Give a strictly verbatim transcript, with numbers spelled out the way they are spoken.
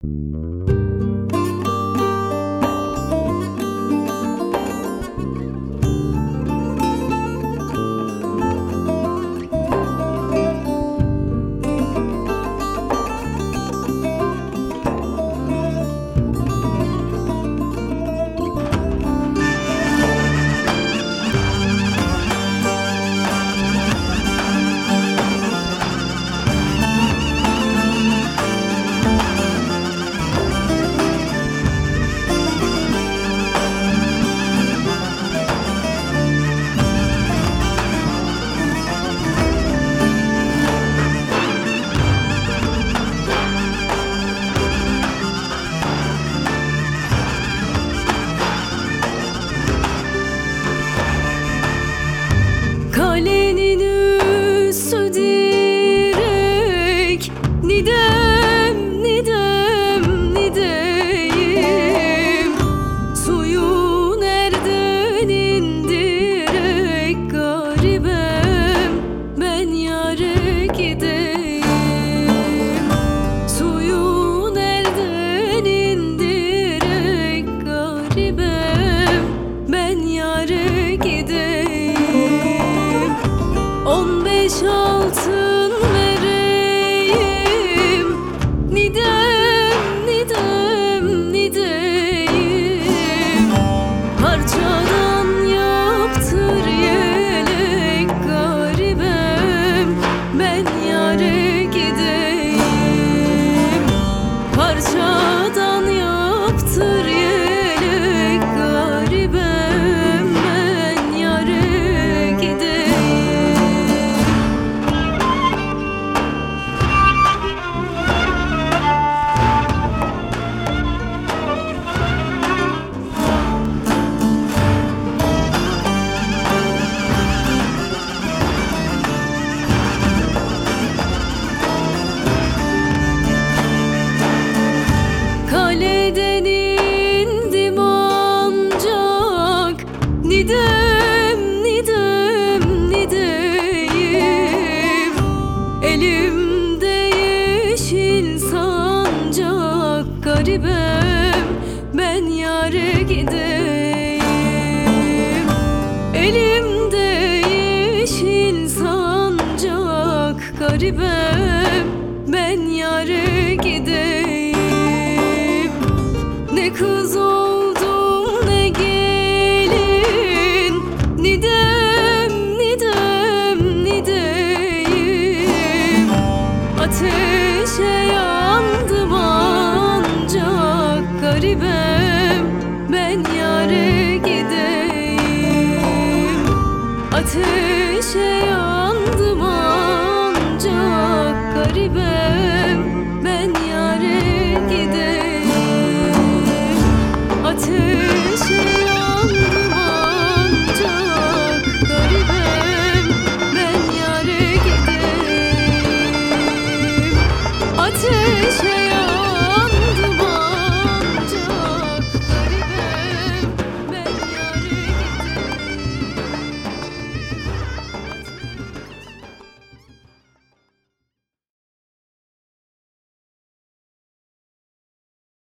Kalenin üstü direk, Nidem, Nidem, Nideyim. Suyu nereden indirek, garibem ben yâre gideyim. Suyu nereden indirek, garibem ben yâre gideyim. On beş altın vereyim, Nidem, Nidem, Nideyim. Parçadan yaptır yelek, garibem ben yâre gideyim. Parçadan yaptır yelek, garibem ben yâre gideyim. Kaleden indim ancak, Nidem, Nidem, Nideyim. Elimde yeşil sancak, garibem ben yâre gideyim. Elimde yeşil sancak, garibem ben yâre gideyim. Ne kız oldum ne gelin, Nidem, Nidem, Nideyim. Ateşe yandım ancak, garibem ben yâre gideyim. Ateşe